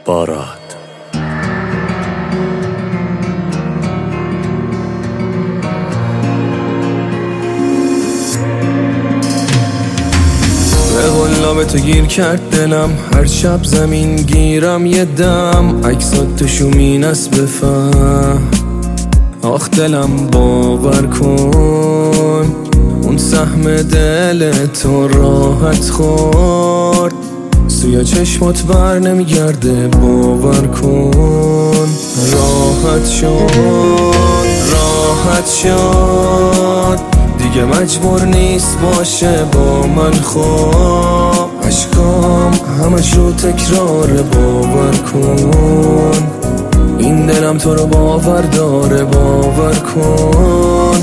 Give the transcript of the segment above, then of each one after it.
باراد. به قلا به تو گیر کرد دلم، هر شب زمین گیرم یه دم، عکسات تو شومین است بفهم. آخ دلم باور کن اون سهم دل تو راحت خورد، سوی چشمات بر نمیگرده باور کن. راحت شد دیگه مجبور نیست باشه با من، خواب عشقام همش رو تکرار باور کن. این دلم تو رو باور داره باور کن.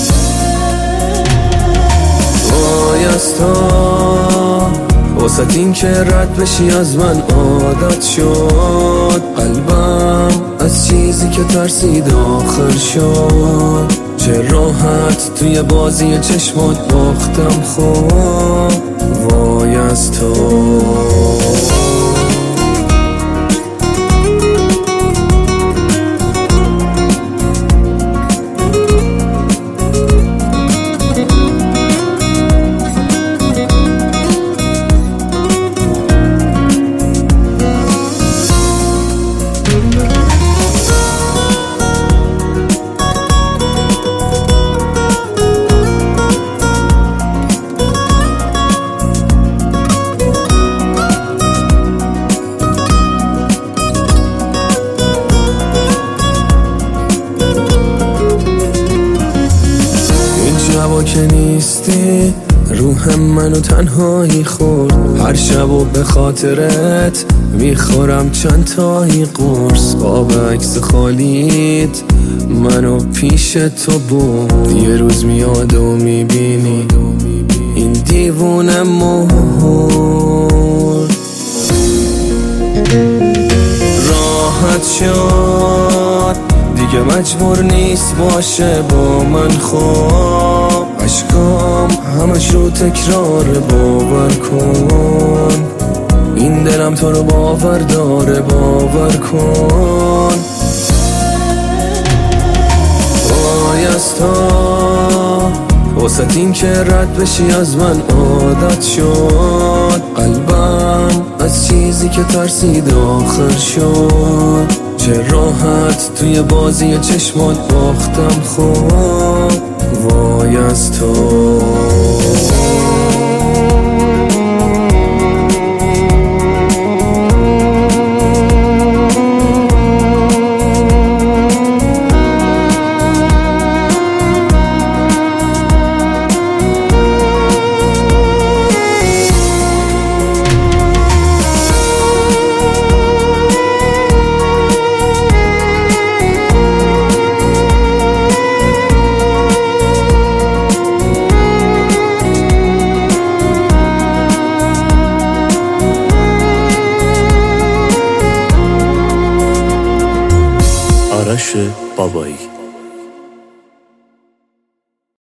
وای از تو واسه این که رد بشی از من عادت شد، قلبم از چیزی که ترسید آخر شد. چه راحت توی بازی چشمات باختم خواب. وای از تو شبا که نیستی روح منو تنهایی خورد، هر شبو به خاطرت میخورم چند تایی قرص. خواب عکس خالیت منو پیش تو بود، یه روز میاد و میبینی این دیوونه مرد. راحت شد دیگه مجبور نیست باشه با من، خواب عشقام همش رو تکرار باور کن. این دلم تو رو باور داره باور کن. وای از تو واسه این که رد بشی از من عادت شد، قلبم از چیزی که ترسید آخر شد. چه راحت توی بازی چشمات باختم خواب. وای از تو آرش بابایی.